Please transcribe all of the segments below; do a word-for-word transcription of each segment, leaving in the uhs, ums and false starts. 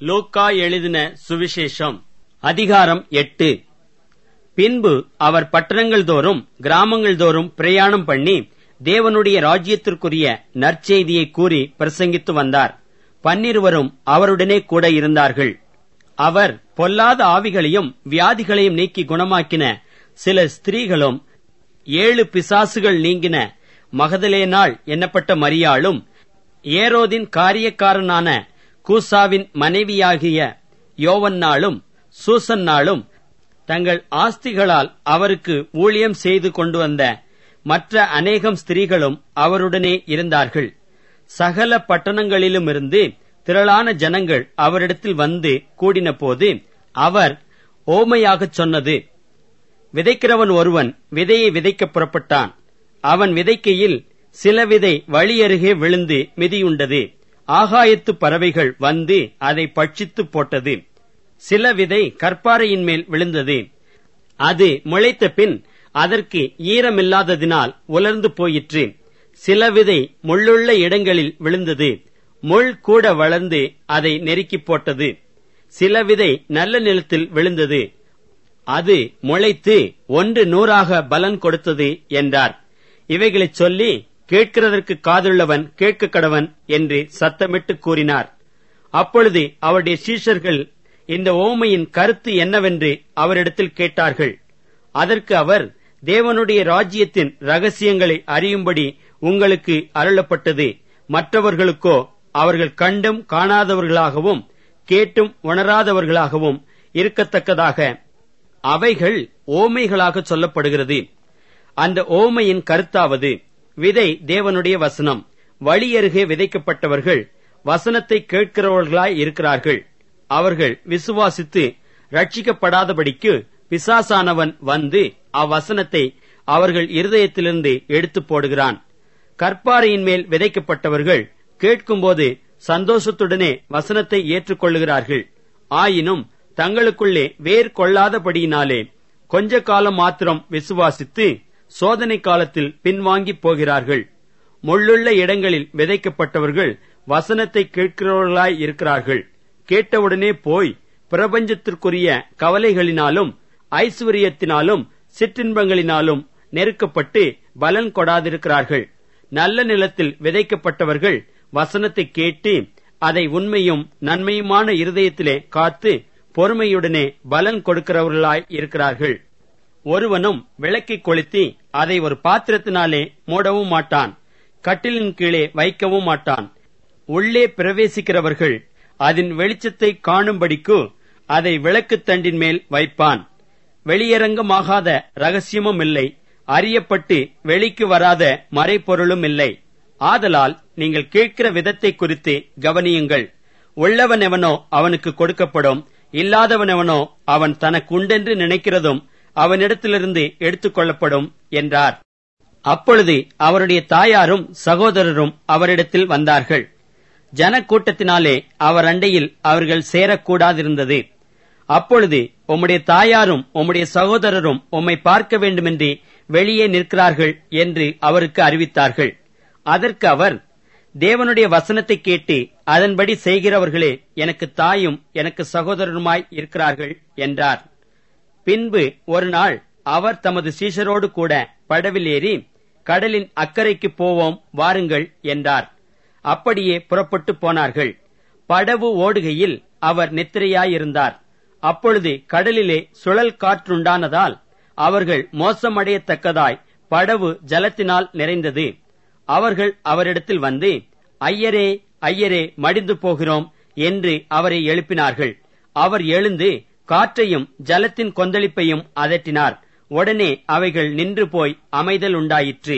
லூக்கா எழுதின சுவிசேஷம் அதிகாரம் எட்டு. பின்பு அவர் பட்டணங்கள் தோறும் கிராமங்கள் தோறும் பிரயாணம் பண்ணி தேவனுடைய ராஜ்யத்திற்குரிய நற்செய்தியை கூறி பிரசங்கித்து வந்தார். பன்னிருவரும் அவருடனே கூட இருந்தார்கள். அவர் பொல்லாத ஆவிகளையும் வியாதிகளையும் நீக்கி குணமாக்கின சில ஸ்திரீகளும், ஏழு பிசாசுகள் நீங்கின மகதலேனாள் என்னப்பட்ட மரியாளும், ஏரோதின் காரியக்காரனான கூசாவின் மனைவியாகிய யோவன்னாளும் சூசன்னாளும் தங்கள் ஆஸ்திகளால் அவருக்கு ஊழியம் செய்து கொண்டு வந்த மற்ற அநேகம் ஸ்திரீகளும் அவருடனே இருந்தார்கள். சகல பட்டணங்களிலுமிருந்து திரளான ஜனங்கள் அவரிடத்தில் வந்து கூடின போது அவர் ஓமையாகச் சொன்னது: விதைக்கிறவன் ஒருவன் விதையை விதைக்க புறப்பட்டான். அவன் விதைக்கையில் சில விதை வழியருகே விழுந்து மிதியுண்டது. ஆகாயத்து பறவைகள் வந்து அதை பட்சித்து போட்டது. சில விதை கற்பாறையின் மேல் விழுந்தது. அது முளைத்த பின் அதற்கு ஈரமில்லாததினால் உலர்ந்து போயிற்று. சில விதை முள்ளுள்ள இடங்களில் விழுந்தது. முள் கூட வளர்ந்து அதை நெருக்கி போட்டது. சில விதை நல்ல நிலத்தில் விழுந்தது. அது முளைத்து ஒன்று நூறாக பலன் கொடுத்தது என்றார். இவைகளைச் சொல்லி, கேட்கிறதற்கு காதுள்ளவன் கேட்க கடவன் என்று சத்தமிட்டு கூறினார். அப்பொழுது அவருடைய சீஷர்கள் இந்த ஓமையின் கருத்து என்னவென்று அவரிடத்தில் கேட்டார்கள். அதற்கு அவர், தேவனுடைய ராஜ்யத்தின் ரகசியங்களை அறியும்படி உங்களுக்கு அருளப்பட்டது. மற்றவர்களுக்கோ அவர்கள் கண்டும் காணாதவர்களாகவும் கேட்டும் உணராதவர்களாகவும் இருக்கத்தக்கதாக அவைகள் ஓமைகளாக சொல்லப்படுகிறது. அந்த ஓமையின் கருத்தாவது: விதை தேவனுடைய வசனம். வழியருகே விதைக்கப்பட்டவர்கள் வசனத்தை கேட்கிறவர்களாய் இருக்கிறார்கள். அவர்கள் விசுவாசித்து ரட்சிக்கப்படாதபடிக்கு பிசாசானவன் வந்து அவ்வசனத்தை அவர்கள் இருதயத்திலிருந்து எடுத்து போடுகிறான். கற்பாறையின் மேல் விதைக்கப்பட்டவர்கள் கேட்கும்போது சந்தோஷத்துடனே வசனத்தை ஏற்றுக்கொள்ளுகிறார்கள். ஆயினும் தங்களுக்குள்ளே வேர் கொள்ளாதபடியினாலே கொஞ்ச காலம் மாத்திரம் விசுவாசித்து சோதனை காலத்தில் பின்வாங்கி போகிறார்கள். முள்ளுள்ள இடங்களில் விதைக்கப்பட்டவர்கள் வசனத்தை கேட்கிறவர்களாய் இருக்கிறார்கள். கேட்டவுடனே போய் பிரபஞ்சத்திற்குரிய கவலைகளினாலும் ஐஸ்வர்யத்தினாலும் சிற்றின்பங்களினாலும் நெருக்கப்பட்டு பலன் கொடாதிருக்கிறார்கள். நல்ல நிலத்தில் விதைக்கப்பட்டவர்கள் வசனத்தை கேட்டு அதை உண்மையும் நன்மையுமான இருதயத்திலே காத்து பொறுமையுடனே பலன் கொடுக்கிறவர்களாய் இருக்கிறார்கள். ஒருவனும் விளக்கை கொளுத்தி அதை ஒரு பாத்திரத்தினாலே மூடவும் மாட்டான், கட்டிலின் கீழே வைக்கவும் மாட்டான். உள்ளே பிரவேசிக்கிறவர்கள் அதன் வெளிச்சத்தை காணும்படிக்கு அதை விளக்குத் தண்டின் மேல் வைப்பான். வெளியரங்கமாகாத ரகசியமும் இல்லை, அறியப்பட்டு வெளிக்கு வராத மறைபொருளும் இல்லை. ஆதலால் நீங்கள் கேட்கிற விதத்தை குறித்து கவனியுங்கள். உள்ளவன் எவனோ அவனுக்கு கொடுக்கப்படும், இல்லாதவன் எவனோ அவன் தனக்கு உண்டென்று நினைக்கிறதும் அவனிடத்திலிருந்து எடுத்துக் கொள்ளப்படும் என்றார். அப்பொழுது அவருடைய தாயாரும் சகோதரரும் அவரிடத்தில் வந்தார்கள். ஜனக்கூட்டத்தினாலே அவர் அண்டையில் அவர்கள் சேரக்கூடாதிருந்தது. அப்பொழுது, உம்முடைய தாயாரும் உம்முடைய சகோதரரும் உம்மை பார்க்க வேண்டுமென்று வெளியே நிற்கிறார்கள் என்று அவருக்கு அறிவித்தார்கள். அதற்கு அவர், தேவனுடைய வசனத்தை கேட்டு அதன்படி செய்கிறவர்களே எனக்கு தாயும் எனக்கு சகோதரருமாய் இருக்கிறார்கள் என்றார். பின்பு ஒரு நாள் அவர் தமது சீஷரோடு கூட படவில் ஏறி, கடலின் அக்கறைக்கு போவோம் வாருங்கள் என்றார். அப்படியே புறப்பட்டு போனார்கள். படவு ஓடுகையில் அவர் நித்திரையாயிருந்தார். அப்பொழுது கடலிலே சுழல் காற்றுண்டானதால் அவர்கள் மோசமடையத்தக்கதாய் படவு ஜலத்தினால் நிறைந்தது. அவர்கள் அவரிடத்தில் வந்து, ஐயரே ஐயரே மடிந்து போகிறோம் என்று அவரை எழுப்பினார்கள். அவர் எழுந்து காற்றையும் ஜலத்தின் கொந்தளிப்பையும் அதட்டினார். உடனே அவைகள் நின்று போய் அமைதல் உண்டாயிற்று.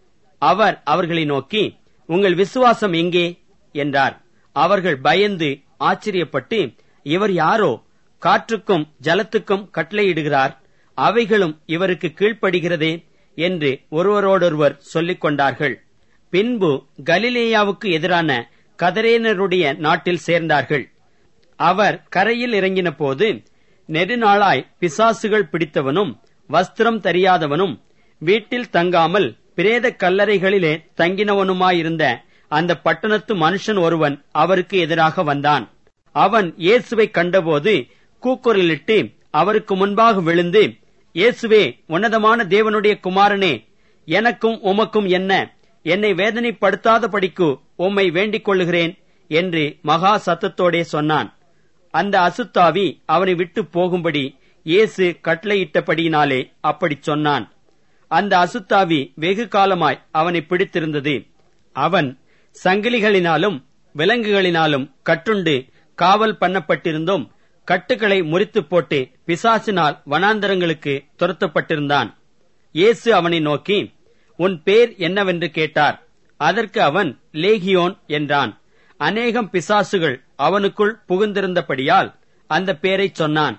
அவர் அவர்களை நோக்கி, உங்கள் விசுவாசம் எங்கே என்றார். அவர்கள் பயந்து ஆச்சரியப்பட்டு, இவர் யாரோ, காற்றுக்கும் ஜலத்துக்கும் கட்டளையிடுகிறார், அவைகளும் இவருக்கு கீழ்ப்படுகிறதே என்று ஒருவரோடொருவர் சொல்லிக் கொண்டார்கள். பின்பு கலிலேயாவுக்கு எதிரான கதரேனருடைய நாட்டில் சேர்ந்தார்கள். அவர் கரையில் இறங்கின போது நெடுநாளாய் பிசாசுகள் பிடித்தவனும் வஸ்திரம் தெரியாதவனும் வீட்டில் தங்காமல் பிரேத கல்லறைகளிலே தங்கினவனுமாயிருந்த அந்த பட்டணத்து மனுஷன் ஒருவன் அவருக்கு எதிராக வந்தான். அவன் இயேசுவை கண்டபோது கூக்குரலிட்டு அவருக்கு முன்பாக விழுந்து, இயேசுவே, உன்னதமான தேவனுடைய குமாரனே, எனக்கும் உமக்கும் என்ன? என்னை வேதனைப்படுத்தாதபடிக்கு உம்மை வேண்டிக் கொள்ளுகிறேன் என்று மகா சத்தத்தோடே சொன்னான். அந்த அசுத்தாவி அவனை விட்டு போகும்படி இயேசு கட்டளையிட்டபடியினாலே அப்படிச் சொன்னான். அந்த அசுத்தாவி வெகு காலமாய் அவனை பிடித்திருந்தது. அவன் சங்கிலிகளினாலும் விலங்குகளினாலும் கட்டுண்டு காவல் பண்ணப்பட்டிருந்தும் கட்டுகளை முறித்து போட்டு பிசாசினால் வனாந்தரங்களுக்கு துரத்தப்பட்டிருந்தான். இயேசு அவனை நோக்கி, உன் பேர் என்னவென்று கேட்டார். அதற்கு அவன் லேகியோன் என்றான். அநேகம் பிசாசுகள் அவனுக்குள் புகுந்திருந்தபடியால் அந்த பேரைச் சொன்னான்.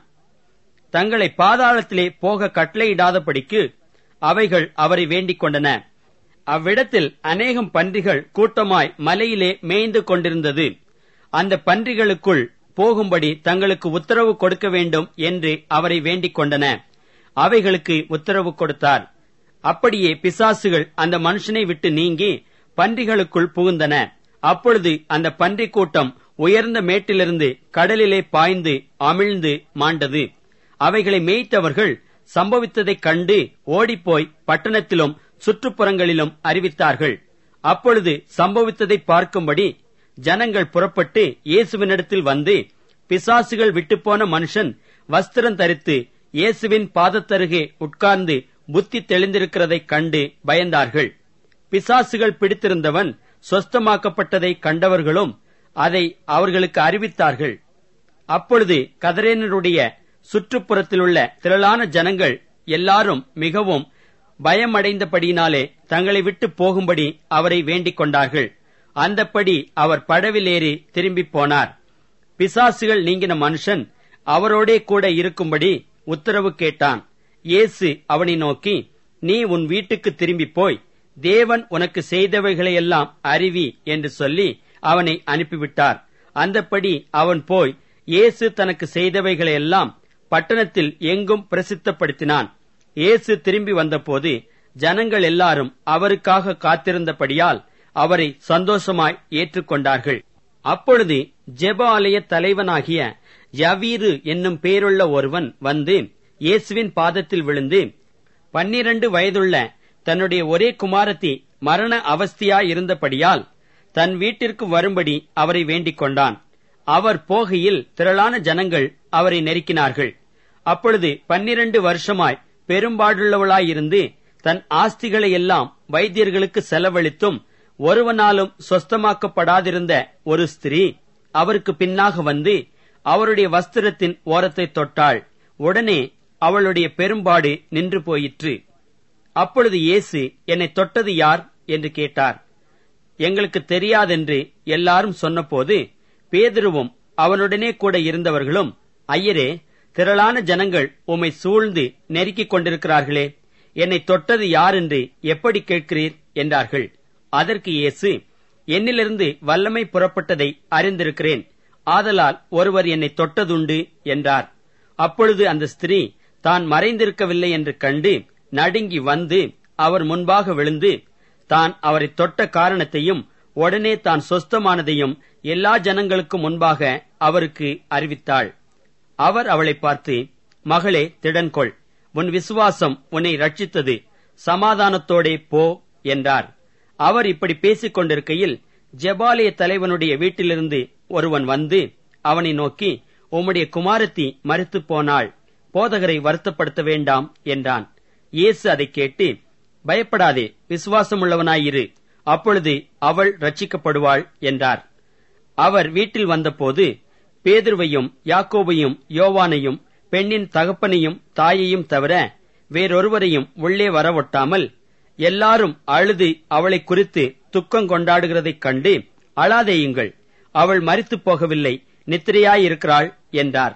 தங்களை பாதாளத்திலே போக கட்டளையிடாதபடிக்கு அவைகள் அவரை வேண்டிக் கொண்டன. அவ்விடத்தில் அநேகம் பன்றிகள் கூட்டமாய் மலையிலே மேய்ந்து கொண்டிருந்தது. அந்த பன்றிகளுக்குள் போகும்படி தங்களுக்கு உத்தரவு கொடுக்க வேண்டும் என்று அவரை வேண்டிக் கொண்டன. அவைகளுக்கு உத்தரவு கொடுத்தார். அப்படியே பிசாசுகள் அந்த மனுஷனை விட்டு நீங்கி பன்றிகளுக்குள் புகுந்தன. அப்பொழுது அந்த பன்றி கூட்டம் உயர்ந்த மேட்டிலிருந்து கடலிலே பாய்ந்து அமிழ்ந்து மாண்டது. அவைகளை மேய்த்தவர்கள் சம்பவித்ததைக் கண்டு ஓடிப்போய் பட்டணத்திலும் சுற்றுப்புறங்களிலும் அறிவித்தார்கள். அப்பொழுது சம்பவித்ததை பார்க்கும்படி ஜனங்கள் புறப்பட்டு இயேசுவினிடத்தில் வந்து, பிசாசுகள் விட்டுப்போன மனுஷன் வஸ்திரம் தரித்து இயேசுவின் பாதத்தருகே உட்கார்ந்து புத்தி தெளிந்திருக்கிறதைக் கண்டு பயந்தார்கள். பிசாசுகள் பிடித்திருந்தவன் சொஸ்தமாக்கப்பட்டதை கண்டவர்களும் அதை அவர்களுக்கு அறிவித்தார்கள். அப்பொழுது கதரேனருடைய சுற்றுப்புறத்திலுள்ள திரளான ஜனங்கள் எல்லாரும் மிகவும் பயமடைந்தபடியினாலே தங்களை விட்டு போகும்படி அவரை வேண்டிக் கொண்டார்கள். அந்தப்படி அவர் படவிலேறி திரும்பி போனார். பிசாசுகள் நீங்கின மனுஷன் அவரோடே கூட இருக்கும்படி உத்தரவு கேட்டான். இயேசு அவனை நோக்கி, நீ உன் வீட்டுக்கு திரும்பி போய் தேவன் உனக்கு செய்தவைகளையெல்லாம் அறிவி என்று சொல்லி அவனை அனுப்பிவிட்டார். அந்தப்படி அவன் போய் இயேசு தனக்கு செய்தவைகளையெல்லாம் பட்டணத்தில் எங்கும் பிரசித்தப்படுத்தினான். இயேசு திரும்பி வந்தபோது ஜனங்கள் எல்லாரும் அவருக்காக காத்திருந்தபடியால் அவரை சந்தோஷமாய் ஏற்றுக்கொண்டார்கள். அப்பொழுது ஜெப ஆலய தலைவனாகிய யவீரு என்னும் பேருள்ள ஒருவன் வந்து இயேசுவின் பாதத்தில் விழுந்து, பன்னிரண்டு வயதுள்ள தன்னுடைய ஒரே குமாரத்தி மரண அவஸ்தையாயிருந்தபடியால் தன் வீட்டிற்கு வரும்படி அவரை வேண்டிக் கொண்டான். அவர் போகையில் திரளான ஜனங்கள் அவரை நெருக்கினார்கள். அப்பொழுது பன்னிரண்டு வருஷமாய் பெரும்பாடுள்ளவளாயிருந்து தன் ஆஸ்திகளை எல்லாம் வைத்தியர்களுக்கு செலவழித்தும் ஒருவனாலும் சொஸ்தமாக்கப்படாதிருந்த ஒரு ஸ்திரீ அவருக்கு பின்னாக வந்து அவருடைய வஸ்திரத்தின் ஓரத்தை தொட்டாள். உடனே அவளுடைய பெரும்பாடு நின்று போயிற்று. அப்பொழுது இயேசு, என்னை தொட்டது யார் என்று கேட்டார். எங்களுக்கு தெரியாதென்று எல்லாரும் சொன்னபோது பேதுருவும் அவனுடனே கூட இருந்தவர்களும், ஐயரே, திரளான ஜனங்கள் உம்மை சூழ்ந்து நெருக்கிக் கொண்டிருக்கிறார்களே, என்னை தொட்டது யார் என்று எப்படி கேட்கிறீர் என்றார்கள். அதற்கு இயேசு, என்னிலிருந்து வல்லமை புறப்பட்டதை அறிந்திருக்கிறேன், ஆதலால் ஒருவர் என்னை தொட்டதுண்டு என்றார். அப்பொழுது அந்த ஸ்திரீ தான் மறைந்திருக்கவில்லை என்று கண்டு நடுங்கி வந்து அவர் முன்பாக விழுந்து தான் அவரை தொட்ட காரணத்தையும் உடனே தான் சொஸ்தமானதையும் எல்லா ஜனங்களுக்கும் முன்பாக அவருக்கு அறிவித்தாள். அவர் அவளை பார்த்து, மகளே, திடன்கொள், உன் விசுவாசம் உன்னை ரட்சித்தது, சமாதானத்தோடே போ என்றார். அவர் இப்படி பேசிக் கொண்டிருக்கையில் ஜெபாலய தலைவனுடைய வீட்டிலிருந்து ஒருவன் வந்து அவனை நோக்கி, உம்முடைய குமாரத்தி மரித்துப் போனாள், போதகரை வருத்தப்படுத்த வேண்டாம் என்றான். இயேசு அதை கேட்டு, பயப்படாதே, விசுவாசமுள்ளவனாயிரு, அப்பொழுது அவள் ரட்சிக்கப்படுவாள் என்றார். அவர் வீட்டில் வந்தபோது பேதுருவையும் யாக்கோபையும் யோவானையும் பெண்ணின் தகப்பனையும் தாயையும் தவிர வேறொருவரையும் உள்ளே வரவொட்டாமல் எல்லாரும் அழுது அவளை குறித்து துக்கம் கொண்டாடுகிறதைக் கண்டு, அழாதேயுங்கள், அவள் மரித்துப் போகவில்லை, நித்திரையாயிருக்கிறாள் என்றார்.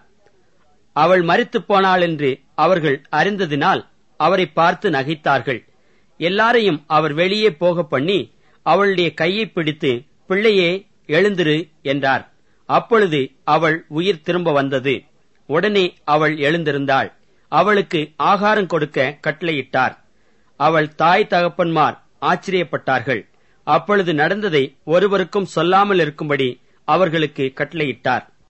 அவள் மரித்துப் போனாள் என்று அவர்கள் அறிந்ததினால் அவரை பார்த்து நகைத்தார்கள். எல்லாரையும் அவர் வெளியே போக பண்ணி அவளுடைய கையை பிடித்து, பிள்ளையே, எழுந்திரு என்றார். அப்பொழுது அவள் உயிர் திரும்ப வந்தது. உடனே அவள் எழுந்திருந்தாள். அவளுக்கு ஆகாரம் கொடுக்க கட்டளையிட்டார். அவள் தாய் தகப்பன்மார் ஆச்சரியப்பட்டார்கள். அப்பொழுது நடந்ததை ஒருவருக்கும் சொல்லாமல் இருக்கும்படி அவர்களுக்கு கட்டளையிட்டார்.